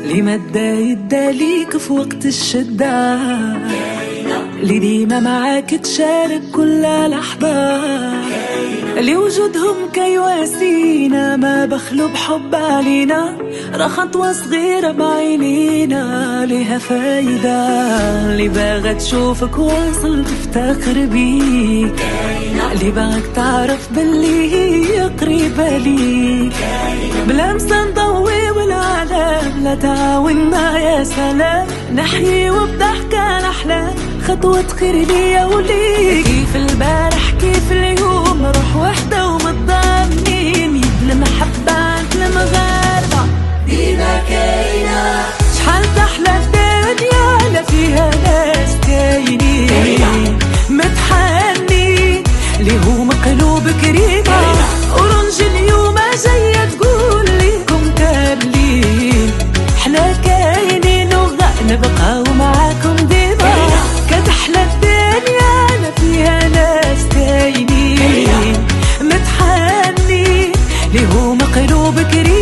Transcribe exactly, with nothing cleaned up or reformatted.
اللي مدى يدى ليك في وقت الشدة، اللي ديما معاك تشارك كل لحظة، اللي وجودهم كيواسينا ما بخلوا بحب علينا، راه خطوة صغيرة بعينينا ليها فايدة، اللي باغا تشوفك واصل تفتخر بيك، اللي باغاك تعرف باللي هي قريبة ليك، بلمسة نضوي والعالم لا تعاوننا يا سلام، نحيي وبضحكة الأحلام خطوة خير ليا وليك. كيف البارح كيف اليوم روح وحدة ومتضامنين، يد المحبة عند المغاربة ديما كاينة، شحال تحلى الدنيا لا فيها ناس كاينين متحنين ليهم قلوب كريمة، ورنج اليوم جاية تقول ليكم كاملين حنا كاينين وغا نبقاو معاكم ديما، كتحلى الدنيا لا فيها ناس كاينين متحنين ليهم قلوب كريمة،